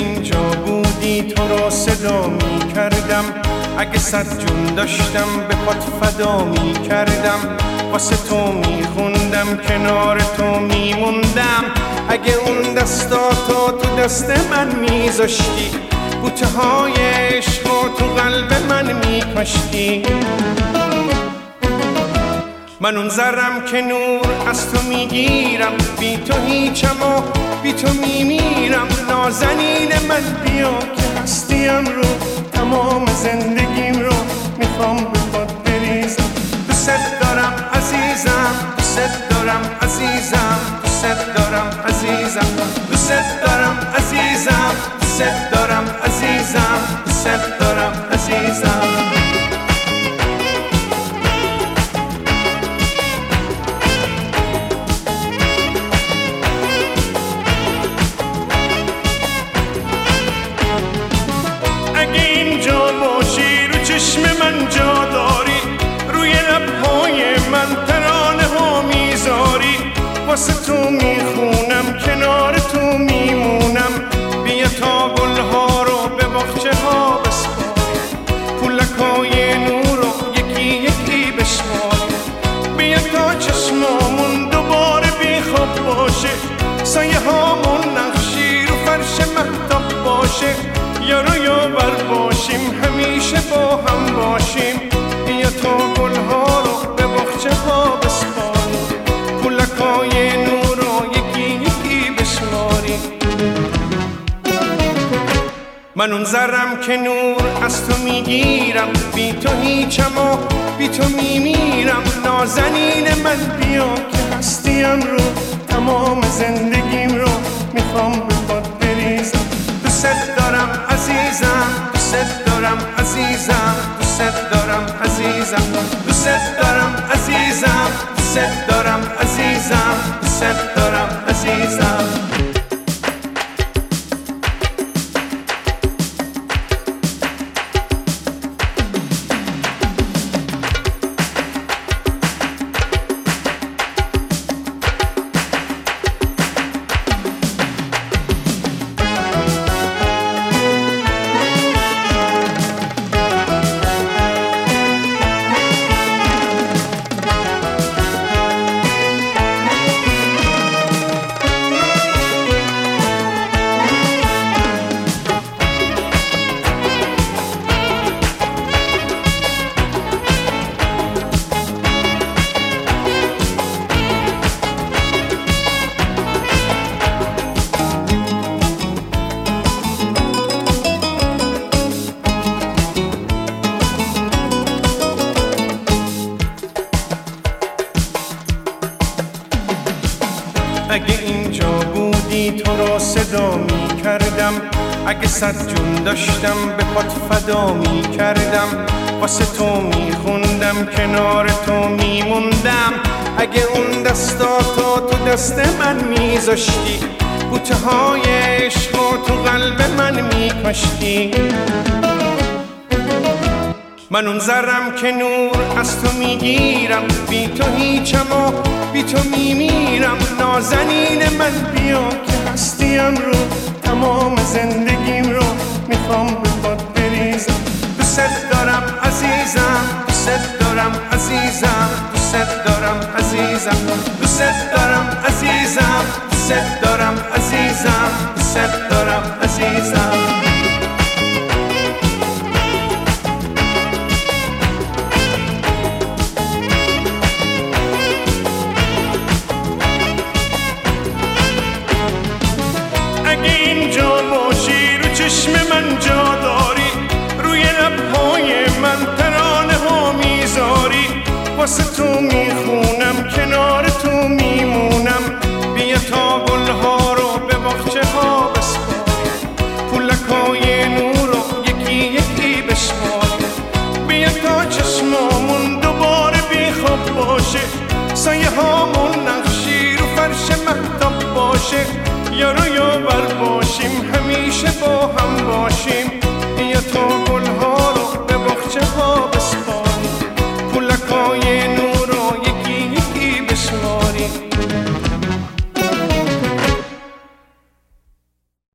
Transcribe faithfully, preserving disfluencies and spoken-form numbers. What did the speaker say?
اینجا بودی تو رو صدا می کردم، اگه صد جون داشتم به پات فدا می کردم، واسه تو می خوندم کنار تو می موندم، اگه اون دستاتو تو دست من می زاشتی، بوته های عشقا تو قلب من می کاشتی. من اون ذرم که نور از تو میگیرم، بی تو هیچم و بی تو میمیرم. نازنین من بیا که هستیم رو تمام زندگیم رو میخوام به خود بریزم. دوست دارم عزیزم، دوست دارم عزیزم، دوست دارم عزیزم، دوست دارم عزیزم، دوست دارم عزیزم، دوست دارم عزیزم. چشم من جا داری، روی لبهای من ترانه ها میذاری، واسه تو میخونم کنار تو میمونم. بیا تا گلها رو به باغچه ها بسپاری، پولکای نور رو یکی یکی بشماری. بیا تا چشمامون دوباره بی خواب باشه، سایه هامون نقشی رو فرش مهتاب باشه. یارو یاور باشیم همیشه با هم باشیم. بیا تا گلها رو به باغچه ها بسپاریم، پولکای نور رو یکی یکی بشماریم. من اون ذرم که نور از تو میگیرم، بی تو هیچم و بی تو میمیرم. نازنین من بیا که هستیم رو تمام زندگیم رو میخوام به خود بریزم. دوست دارم عزیزم، دوست دارم عزیزم، دوست دارم عزیزم، دوست دارم عزیزم، دوست دارم عزیزم، دوست دارم عزیزم. اگه اینجا بودی تو رو صدا می کردم، اگه صد جون داشتم به پات فدا می کردم، واسه تو می خوندم کنار تو می موندم، اگه اون دستاتو تو دست من می زاشتی، بوته های عشقا تو قلب من می کاشتی. من اون ذرم که نور از تو میگیرم، بی تو هیچم و بی تو میمیرم. نازنین من بیا که هستیم رو تمام زندگیم رو میخوام به خود بریزم. دوست دارم عزیزم، دوست دارم عزیزم، دوست دارم عزیزم، دوست دارم عزیزم، دوست دارم عزیزم، دوست دارم عزیزم.